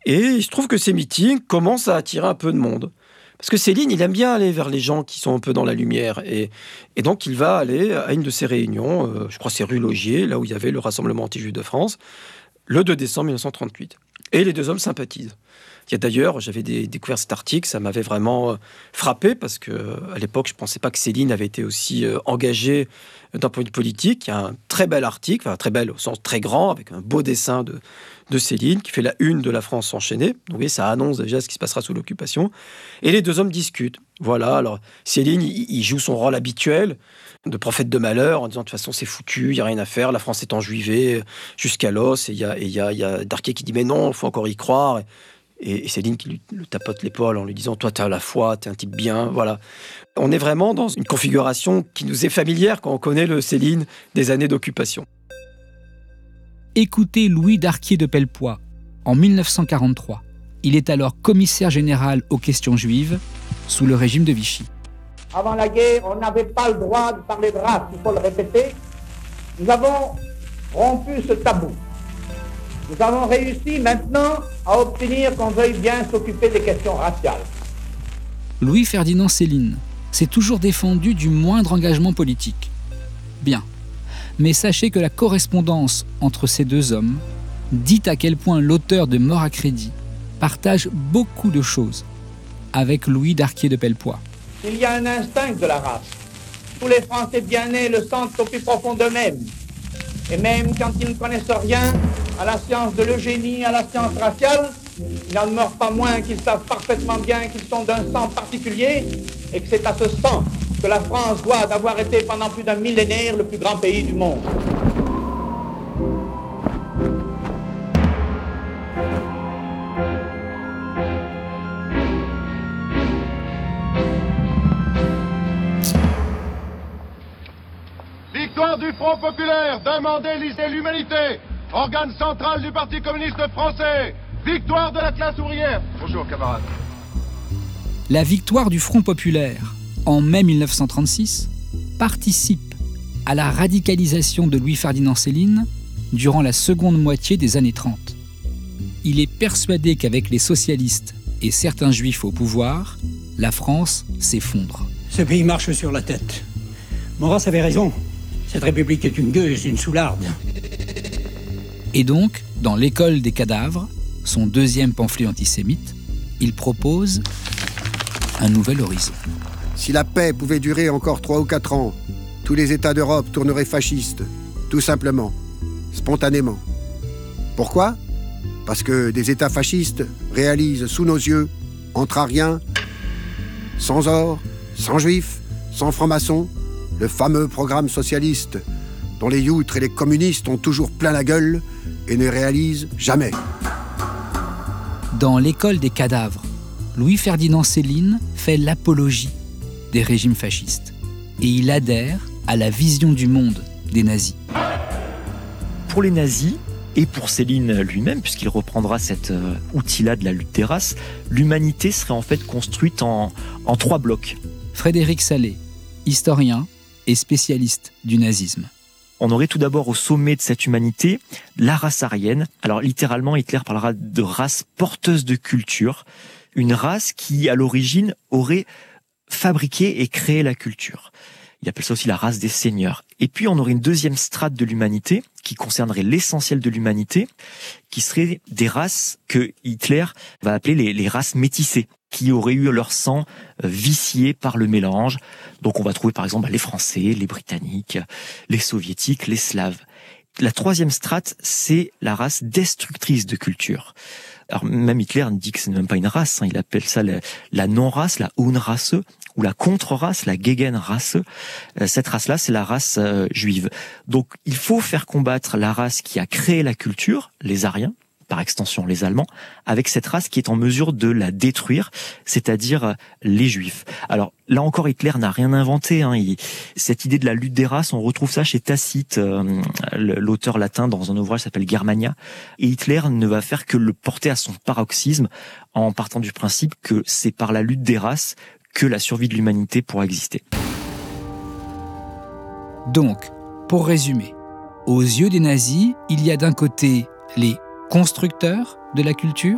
Et il se trouve que ces meetings commencent à attirer un peu de monde. Parce que Céline, il aime bien aller vers les gens qui sont un peu dans la lumière. Et donc, il va aller à une de ces réunions, je crois que c'est rue Laugier, là où il y avait le Rassemblement anti-juif de France, le 2 décembre 1938. Et les deux hommes sympathisent. Il y a d'ailleurs, j'avais découvert cet article, ça m'avait vraiment frappé, parce qu'à l'époque, je ne pensais pas que Céline avait été aussi engagée d'un point de vue politique. Il y a un très bel article, enfin très bel au sens très grand, avec un beau dessin de Céline, qui fait la une de La France enchaînée. Donc vous voyez, ça annonce déjà ce qui se passera sous l'occupation. Et les deux hommes discutent. Voilà, alors Céline, il joue son rôle habituel de prophète de malheur, en disant de toute façon c'est foutu, il n'y a rien à faire, la France est enjuivée jusqu'à l'os. Et il y a Darquier qui dit mais non, il faut encore y croire. Et Céline qui lui tapote l'épaule en lui disant « Toi, tu as la foi, tu es un type bien. » Voilà. On est vraiment dans une configuration qui nous est familière quand on connaît le Céline des années d'occupation. Écoutez Louis Darquier de Pellepoix, en 1943. Il est alors commissaire général aux questions juives sous le régime de Vichy. Avant la guerre, on n'avait pas le droit de parler de race, il faut le répéter. Nous avons rompu ce tabou. Nous avons réussi maintenant à obtenir qu'on veuille bien s'occuper des questions raciales. Louis-Ferdinand Céline s'est toujours défendu du moindre engagement politique. Bien, mais sachez que la correspondance entre ces deux hommes dit à quel point l'auteur de Mort à crédit partage beaucoup de choses avec Louis Darquier de Pellepoix. Il y a un instinct de la race. Tous les Français bien nés le sentent au plus profond d'eux-mêmes. Et même quand ils ne connaissent rien à la science de l'eugénie, à la science raciale, il n'en demeure pas moins qu'ils savent parfaitement bien qu'ils sont d'un sang particulier et que c'est à ce sang que la France doit d'avoir été pendant plus d'un millénaire le plus grand pays du monde. Victoire du Front populaire, demandez lisez l'humanité, organe central du Parti communiste français, victoire de la classe ouvrière. Bonjour camarades. La victoire du Front populaire en mai 1936 participe à la radicalisation de Louis-Ferdinand Céline durant la seconde moitié des années 30. Il est persuadé qu'avec les socialistes et certains juifs au pouvoir, la France s'effondre. Ce pays marche sur la tête. Maurras avait raison. Cette République est une gueuse, une soularde. Et donc, dans l'École des cadavres, son deuxième pamphlet antisémite, il propose un nouvel horizon. Si la paix pouvait durer encore 3 ou 4 ans, tous les États d'Europe tourneraient fascistes, tout simplement, spontanément. Pourquoi ? Parce que des États fascistes réalisent sous nos yeux, entre ariens, sans or, sans juifs, sans francs-maçons, le fameux programme socialiste dont les youtres et les communistes ont toujours plein la gueule et ne réalisent jamais. Dans l'École des cadavres, Louis-Ferdinand Céline fait l'apologie des régimes fascistes et il adhère à la vision du monde des nazis. Pour les nazis, et pour Céline lui-même, puisqu'il reprendra cet outil-là de la lutte des races, l'humanité serait en fait construite en 3 blocs. Frédéric Salé, historien et spécialiste du nazisme. On aurait tout d'abord au sommet de cette humanité la race aryenne. Alors littéralement, Hitler parlera de race porteuse de culture, une race qui à l'origine aurait fabriqué et créé la culture. Il appelle ça aussi la race des seigneurs. Et puis on aurait une deuxième strate de l'humanité qui concernerait l'essentiel de l'humanité, qui serait des races que Hitler va appeler les races métissées, qui auraient eu leur sang vicié par le mélange. Donc on va trouver par exemple les Français, les Britanniques, les Soviétiques, les Slaves. La troisième strate, c'est la race destructrice de culture. Alors même Hitler dit que c'est même pas une race, il appelle ça la non-race, la Unrasse, ou la contre-race, la Gegenrasse. Cette race-là, c'est la race juive. Donc il faut faire combattre la race qui a créé la culture, les Aryens, par extension les Allemands, avec cette race qui est en mesure de la détruire, c'est-à-dire les Juifs. Alors là encore, Hitler n'a rien inventé. Cette idée de la lutte des races, on retrouve ça chez Tacite, l'auteur latin, dans un ouvrage qui s'appelle Germania. Et Hitler ne va faire que le porter à son paroxysme en partant du principe que c'est par la lutte des races que la survie de l'humanité pourra exister. Donc, pour résumer, aux yeux des nazis, il y a d'un côté les constructeurs de la culture,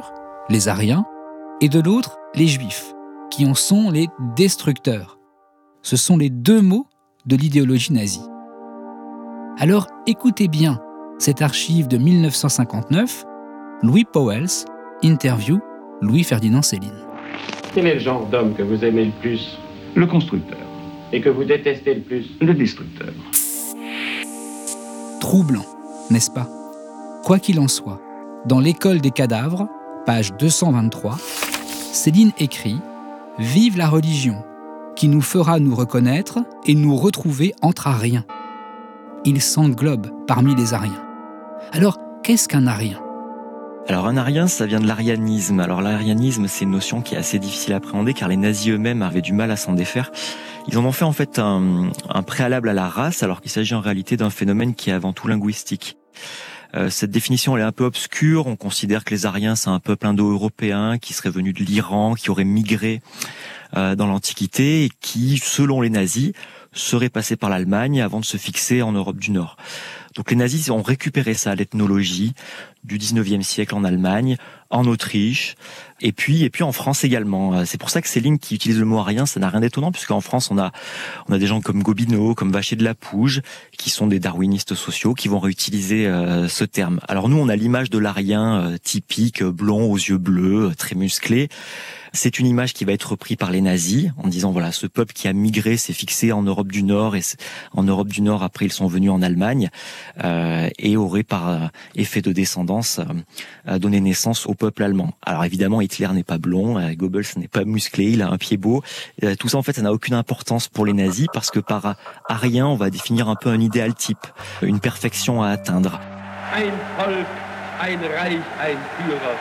les Aryens, et de l'autre, les Juifs, qui en sont les destructeurs. Ce sont les deux mots de l'idéologie nazie. Alors écoutez bien cette archive de 1959, Louis Pauwels, interview Louis-Ferdinand Céline. Quel est le genre d'homme que vous aimez le plus? Le constructeur. Et que vous détestez le plus? Le destructeur. Troublant, n'est-ce pas? Quoi qu'il en soit, dans l'École des cadavres, page 223, Céline écrit « Vive la religion, qui nous fera nous reconnaître et nous retrouver entre Aryens. » Il s'englobe parmi les Aryens. Alors, qu'est-ce qu'un Aryen ? Alors un aryen, ça vient de l'arianisme. Alors l'arianisme, c'est une notion qui est assez difficile à appréhender car les nazis eux-mêmes avaient du mal à s'en défaire. Ils en ont fait en fait un préalable à la race, alors qu'il s'agit en réalité d'un phénomène qui est avant tout linguistique. Cette définition elle est un peu obscure. On considère que les Aryens, c'est un peuple indo-européen qui serait venu de l'Iran, qui aurait migré dans l'Antiquité et qui, selon les nazis, serait passé par l'Allemagne avant de se fixer en Europe du Nord. Donc les nazis ont récupéré ça à l'ethnologie du 19e siècle en Allemagne, en Autriche, et puis en France également. C'est pour ça que Céline qui utilise le mot aryen, ça n'a rien d'étonnant, puisqu'en France on a des gens comme Gobineau, comme Vacher de la Pouge, qui sont des darwinistes sociaux, qui vont réutiliser ce terme. Alors nous on a l'image de l'aryen typique, blond aux yeux bleus, très musclé. C'est une image qui va être reprise par les nazis en disant voilà, ce peuple qui a migré s'est fixé en Europe du Nord et en Europe du Nord après ils sont venus en Allemagne et auraient par effet de descendance donné naissance au peuple allemand. Alors évidemment Hitler n'est pas blond, Goebbels n'est pas musclé, il a un pied beau. Tout ça en fait ça n'a aucune importance pour les nazis parce que par aryen on va définir un peu un idéal type, une perfection à atteindre. Ein Volk, ein Reich, ein Führer.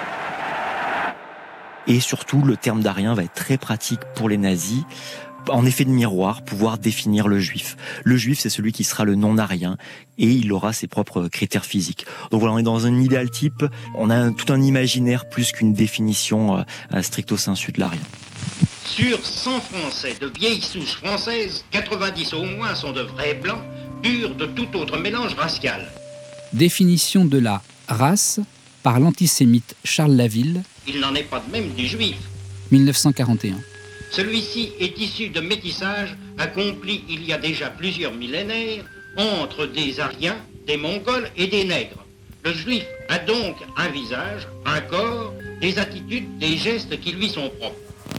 Et surtout, le terme d'aryen va être très pratique pour les nazis, en effet de miroir, pouvoir définir le juif. Le juif, c'est celui qui sera le non-aryen, et il aura ses propres critères physiques. Donc voilà, on est dans un idéal type, on a tout un imaginaire plus qu'une définition stricto sensu de l'aryen. Sur 100 Français de vieille souche française, 90 au moins sont de vrais blancs, purs de tout autre mélange racial. Définition de la race par l'antisémite Charles Laville. Il n'en est pas de même du juif. 1941. Celui-ci est issu de métissage accompli il y a déjà plusieurs millénaires entre des Aryens, des Mongols et des Nègres. Le juif a donc un visage, un corps, des attitudes, des gestes qui lui sont propres.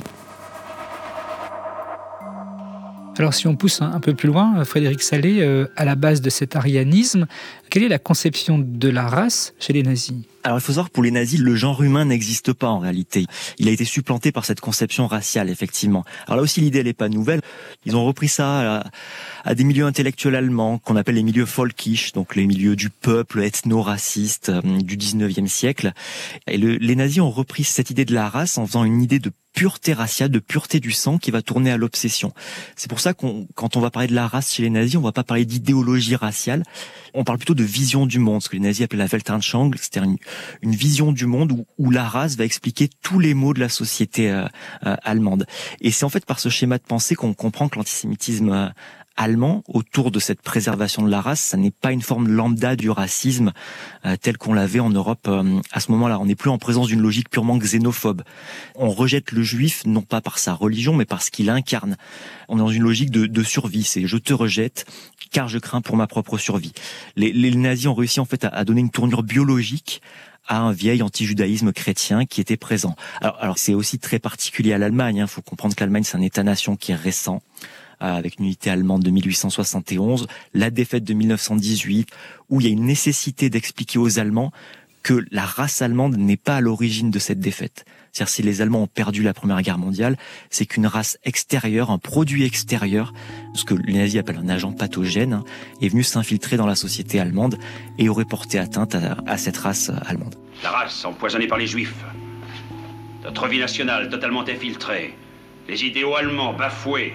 Alors si on pousse un peu plus loin, Frédéric Sallet, à la base de cet arianisme, quelle est la conception de la race chez les nazis ? Alors il faut savoir que pour les nazis, le genre humain n'existe pas en réalité. Il a été supplanté par cette conception raciale, effectivement. Alors là aussi, l'idée elle n'est pas nouvelle. Ils ont repris ça à des milieux intellectuels allemands, qu'on appelle les milieux folkisch, donc les milieux du peuple ethno-raciste du 19e siècle. Et les nazis ont repris cette idée de la race en faisant une idée de pureté raciale, de pureté du sang qui va tourner à l'obsession. C'est pour ça quand on va parler de la race chez les nazis, on va pas parler d'idéologie raciale, on parle plutôt de vision du monde, ce que les nazis appelaient la Weltanschauung, c'est-à-dire une vision du monde où la race va expliquer tous les maux de la société allemande. Et c'est en fait par ce schéma de pensée qu'on comprend que l'antisémitisme allemand, autour de cette préservation de la race, ça n'est pas une forme lambda du racisme tel qu'on l'avait en Europe à ce moment-là. On n'est plus en présence d'une logique purement xénophobe. On rejette le juif non pas par sa religion, mais par ce qu'il incarne. On est dans une logique de survie, c'est je te rejette car je crains pour ma propre survie. Les nazis ont réussi en fait à donner une tournure biologique à un vieil anti-judaïsme chrétien qui était présent. Alors c'est aussi très particulier à l'Allemagne. Il faut comprendre que l'Allemagne c'est un État-nation qui est récent, avec une unité allemande de 1871, la défaite de 1918, où il y a une nécessité d'expliquer aux Allemands que la race allemande n'est pas à l'origine de cette défaite. C'est-à-dire si les Allemands ont perdu la Première Guerre mondiale, c'est qu'une race extérieure, un produit extérieur, ce que les nazis appellent un agent pathogène, est venu s'infiltrer dans la société allemande et aurait porté atteinte à cette race allemande. La race empoisonnée par les Juifs, notre vie nationale totalement infiltrée, les idéaux allemands bafoués.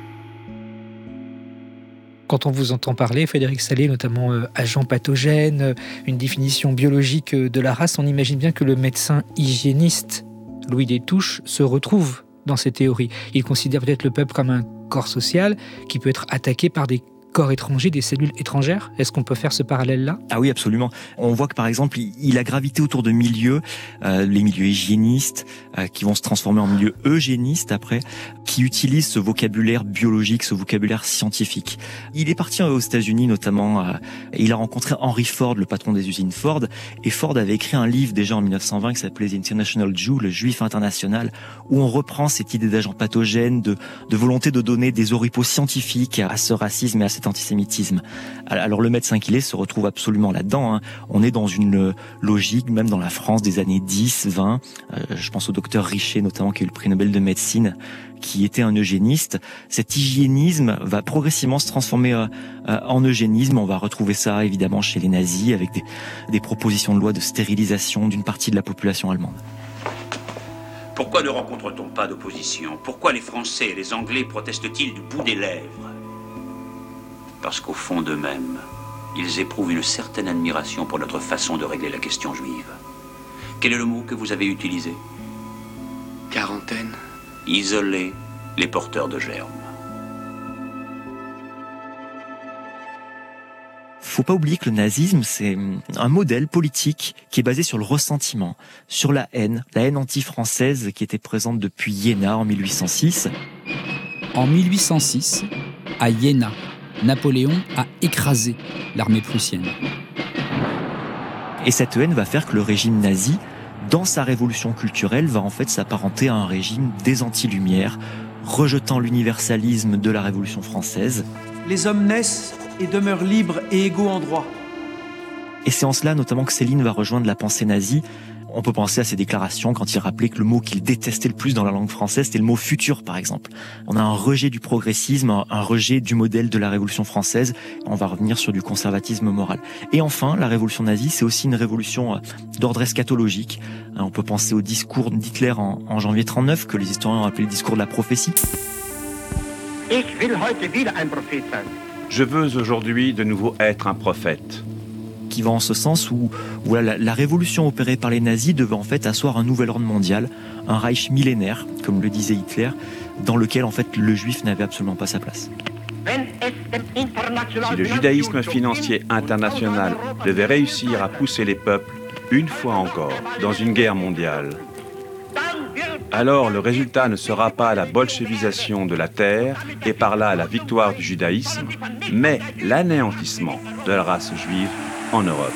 Quand on vous entend parler, Frédéric Sallet, notamment agent pathogène, une définition biologique de la race, on imagine bien que le médecin hygiéniste Louis Destouches se retrouve dans ces théories. Il considère peut-être le peuple comme un corps social qui peut être attaqué par des corps étrangers, des cellules étrangères. Est-ce qu'on peut faire ce parallèle-là ? Ah oui, absolument. On voit que par exemple, il a gravité autour de milieux, les milieux hygiénistes, qui vont se transformer en milieux eugénistes après, qui utilisent ce vocabulaire biologique, ce vocabulaire scientifique. Il est parti aux États-Unis notamment, et il a rencontré Henry Ford, le patron des usines Ford, et Ford avait écrit un livre déjà en 1920 qui s'appelait The International Jew, le Juif international, où on reprend cette idée d'agent pathogène, de volonté de donner des oripeaux scientifiques à ce racisme et à cet antisémitisme. Alors le médecin qu'il est se retrouve absolument là-dedans. On est dans une logique, même dans la France des années 10, 20. Je pense au docteur Richer notamment, qui a eu le prix Nobel de médecine, qui était un eugéniste. Cet hygiénisme va progressivement se transformer en eugénisme. On va retrouver ça évidemment chez les nazis, avec des propositions de loi de stérilisation d'une partie de la population allemande. Pourquoi ne rencontre-t-on pas d'opposition ? Pourquoi les Français et les Anglais protestent-ils du bout des lèvres ? Parce qu'au fond d'eux-mêmes, ils éprouvent une certaine admiration pour notre façon de régler la question juive. Quel est le mot que vous avez utilisé ? Quarantaine. Isoler les porteurs de germes. Faut pas oublier que le nazisme, c'est un modèle politique qui est basé sur le ressentiment, sur la haine anti-française qui était présente depuis Iéna en 1806. En 1806, à Iéna, Napoléon a écrasé l'armée prussienne. Et cette haine va faire que le régime nazi, dans sa révolution culturelle, va en fait s'apparenter à un régime des anti-lumières, rejetant l'universalisme de la Révolution française. Les hommes naissent et demeurent libres et égaux en droit. Et c'est en cela notamment que Céline va rejoindre la pensée nazie. On peut penser à ses déclarations quand il rappelait que le mot qu'il détestait le plus dans la langue française, c'était le mot futur, par exemple. On a un rejet du progressisme, un rejet du modèle de la Révolution française. On va revenir sur du conservatisme moral. Et enfin, la révolution nazie, c'est aussi une révolution d'ordre eschatologique. On peut penser au discours d'Hitler en janvier 1939, que les historiens ont appelé le discours de la prophétie. Je veux aujourd'hui de nouveau être un prophète. Qui va en ce sens où voilà, la révolution opérée par les nazis devait en fait asseoir un nouvel ordre mondial, un Reich millénaire, comme le disait Hitler, dans lequel en fait le juif n'avait absolument pas sa place. Si le judaïsme financier international devait réussir à pousser les peuples, une fois encore, dans une guerre mondiale, alors le résultat ne sera pas la bolchevisation de la terre et par là la victoire du judaïsme, mais l'anéantissement de la race juive en Europe.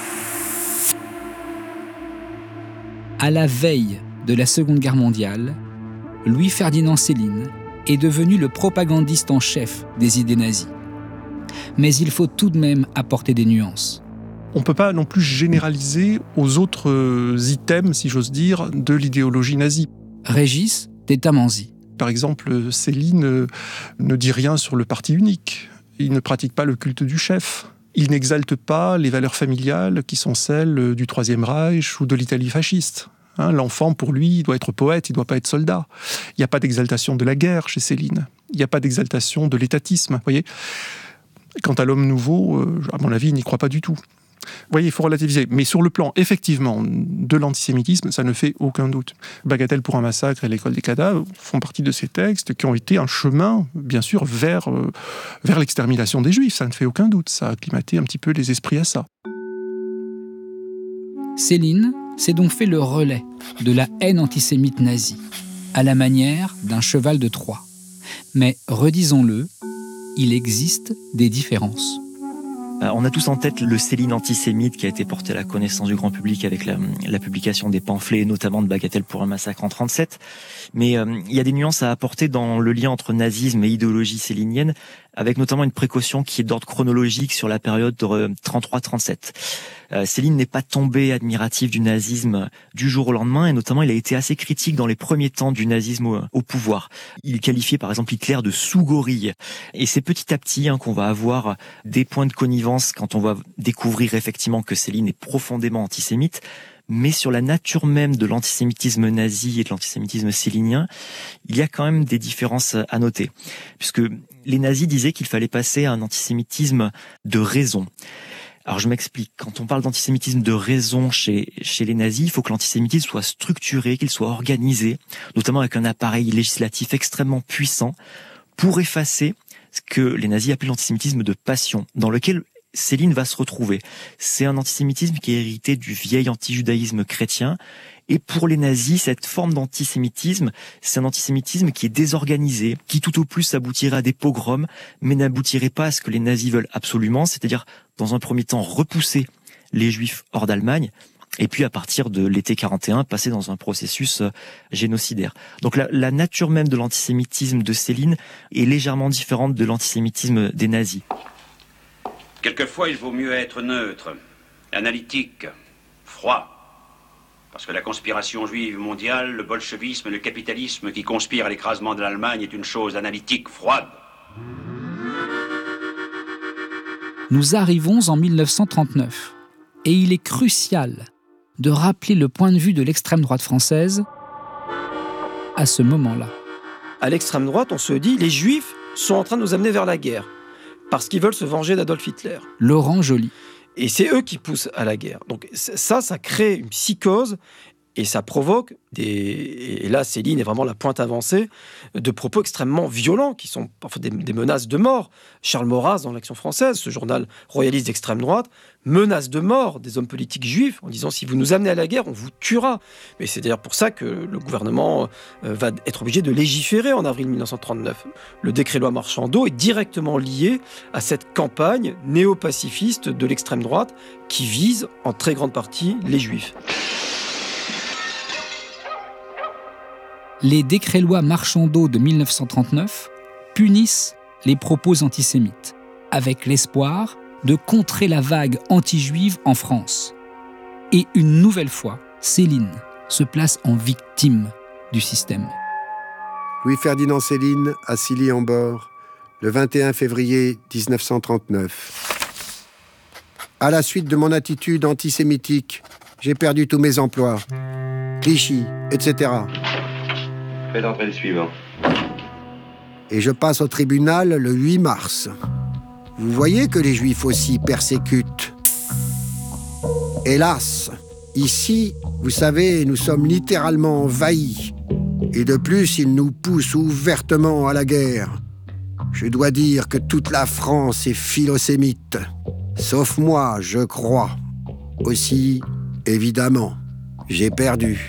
À la veille de la Seconde Guerre mondiale, Louis-Ferdinand Céline est devenu le propagandiste en chef des idées nazies. Mais il faut tout de même apporter des nuances. On ne peut pas non plus généraliser aux autres items, si j'ose dire, de l'idéologie nazie. Régis Tetamanzi. Par exemple, Céline ne dit rien sur le parti unique. Il ne pratique pas le culte du chef. Il n'exalte pas les valeurs familiales qui sont celles du Troisième Reich ou de l'Italie fasciste. L'enfant, pour lui, il doit être poète, il ne doit pas être soldat. Il n'y a pas d'exaltation de la guerre chez Céline. Il n'y a pas d'exaltation de l'étatisme. Vous voyez ? Quant à l'homme nouveau, à mon avis, il n'y croit pas du tout. Vous voyez, il faut relativiser. Mais sur le plan, effectivement, de l'antisémitisme, ça ne fait aucun doute. Bagatelle pour un massacre et l'école des cadavres font partie de ces textes qui ont été un chemin, bien sûr, vers l'extermination des Juifs. Ça ne fait aucun doute. Ça a acclimaté un petit peu les esprits à ça. Céline s'est donc fait le relais de la haine antisémite nazie, à la manière d'un cheval de Troie. Mais, redisons-le, il existe des différences. On a tous en tête le Céline antisémite qui a été porté à la connaissance du grand public avec la publication des pamphlets, notamment de Bagatelle pour un massacre en 1937. Mais il y a des nuances à apporter dans le lien entre nazisme et idéologie célinienne, avec notamment une précaution qui est d'ordre chronologique sur la période de 33-37. Céline n'est pas tombé admiratif du nazisme du jour au lendemain, et notamment il a été assez critique dans les premiers temps du nazisme au pouvoir. Il qualifiait par exemple Hitler de sous-gorille. Et c'est petit à petit qu'on va avoir des points de connivence quand on va découvrir effectivement que Céline est profondément antisémite. Mais sur la nature même de l'antisémitisme nazi et de l'antisémitisme célinien, il y a quand même des différences à noter. Puisque les nazis disaient qu'il fallait passer à un antisémitisme de raison. Alors je m'explique, quand on parle d'antisémitisme de raison chez les nazis, il faut que l'antisémitisme soit structuré, qu'il soit organisé, notamment avec un appareil législatif extrêmement puissant pour effacer ce que les nazis appelaient l'antisémitisme de passion, dans lequel Céline va se retrouver. C'est un antisémitisme qui est hérité du vieil antijudaïsme chrétien. Et pour les nazis, cette forme d'antisémitisme, c'est un antisémitisme qui est désorganisé, qui tout au plus aboutirait à des pogroms, mais n'aboutirait pas à ce que les nazis veulent absolument, c'est-à-dire, dans un premier temps, repousser les juifs hors d'Allemagne, et puis à partir de l'été 41, passer dans un processus génocidaire. Donc la nature même de l'antisémitisme de Céline est légèrement différente de l'antisémitisme des nazis. Quelquefois, il vaut mieux être neutre, analytique, froid. Parce que la conspiration juive mondiale, le bolchevisme et le capitalisme qui conspirent à l'écrasement de l'Allemagne est une chose analytique, froide. Nous arrivons en 1939 et il est crucial de rappeler le point de vue de l'extrême droite française à ce moment-là. À l'extrême droite, on se dit, les Juifs sont en train de nous amener vers la guerre parce qu'ils veulent se venger d'Adolf Hitler. Laurent Joly. Et c'est eux qui poussent à la guerre. Donc ça crée une psychose et ça provoque et là Céline est vraiment la pointe avancée, de propos extrêmement violents qui sont parfois des menaces de mort. Charles Maurras, dans l'Action française, ce journal royaliste d'extrême droite, menace de mort des hommes politiques juifs en disant « si vous nous amenez à la guerre, on vous tuera ». Mais c'est d'ailleurs pour ça que le gouvernement va être obligé de légiférer en avril 1939. Le décret-loi Marchandeau est directement lié à cette campagne néo-pacifiste de l'extrême droite qui vise en très grande partie les juifs. Les décrets-lois Marchandeau de 1939 punissent les propos antisémites, avec l'espoir de contrer la vague anti-juive en France. Et une nouvelle fois, Céline se place en victime du système. Louis-Ferdinand Céline à Silly-en-Bord, le 21 février 1939. À la suite de mon attitude antisémitique, j'ai perdu tous mes emplois. Clichy, etc. Faites entrer le suivant. Et je passe au tribunal le 8 mars. Vous voyez que les Juifs aussi persécutent. Hélas, ici, vous savez, nous sommes littéralement envahis. Et de plus, ils nous poussent ouvertement à la guerre. Je dois dire que toute la France est philosémite. Sauf moi, je crois. Aussi, évidemment, j'ai perdu.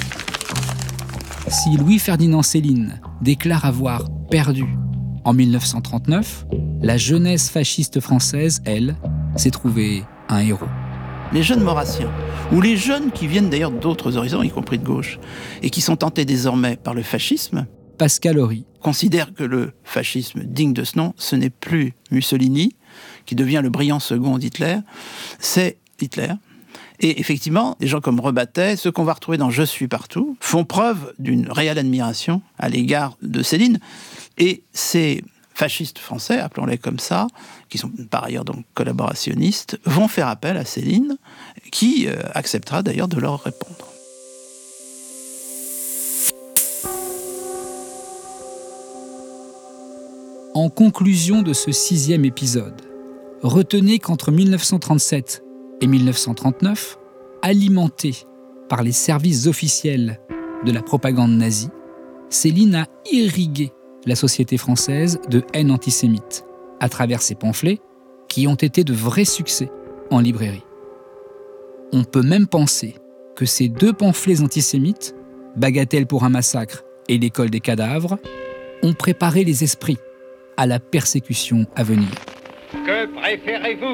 Si Louis-Ferdinand Céline déclare avoir perdu en 1939, la jeunesse fasciste française, elle, s'est trouvée un héros. Les jeunes maurassiens, ou les jeunes qui viennent d'ailleurs d'autres horizons, y compris de gauche, et qui sont tentés désormais par le fascisme, Pascal Horry considère que le fascisme digne de ce nom, ce n'est plus Mussolini, qui devient le brillant second d'Hitler, c'est Hitler. Et effectivement, des gens comme Rebattet, ceux qu'on va retrouver dans « Je suis partout », font preuve d'une réelle admiration à l'égard de Céline. Et ces fascistes français, appelons-les comme ça, qui sont par ailleurs donc collaborationnistes, vont faire appel à Céline, qui acceptera d'ailleurs de leur répondre. En conclusion de ce 6e épisode, retenez qu'entre 1937 et 1939, alimenté par les services officiels de la propagande nazie, Céline a irrigué la société française de haine antisémite à travers ses pamphlets qui ont été de vrais succès en librairie. On peut même penser que ces 2 pamphlets antisémites, Bagatelle pour un massacre et L'école des cadavres, ont préparé les esprits à la persécution à venir. Que préférez-vous ?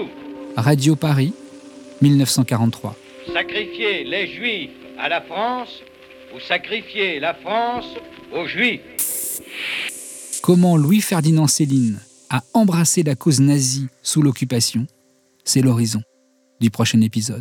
Radio Paris, 1943. Sacrifier les Juifs à la France ou sacrifier la France aux Juifs ? Comment Louis-Ferdinand Céline a embrassé la cause nazie sous l'occupation, c'est l'horizon du prochain épisode.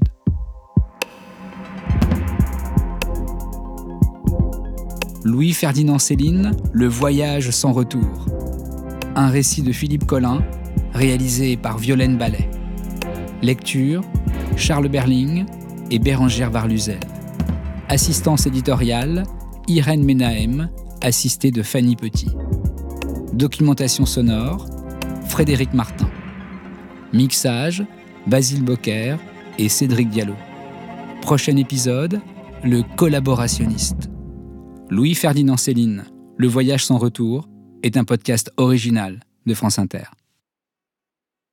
Louis-Ferdinand Céline, Le voyage sans retour. Un récit de Philippe Collin, réalisé par Violaine Ballet. Lecture, Charles Berling et Bérengère Varluzel. Assistance éditoriale, Irène Menahem, assistée de Fanny Petit. Documentation sonore, Frédéric Martin. Mixage, Basile Bocquer et Cédric Diallo. Prochain épisode, Le collaborationniste. Louis-Ferdinand Céline, Le voyage sans retour, est un podcast original de France Inter.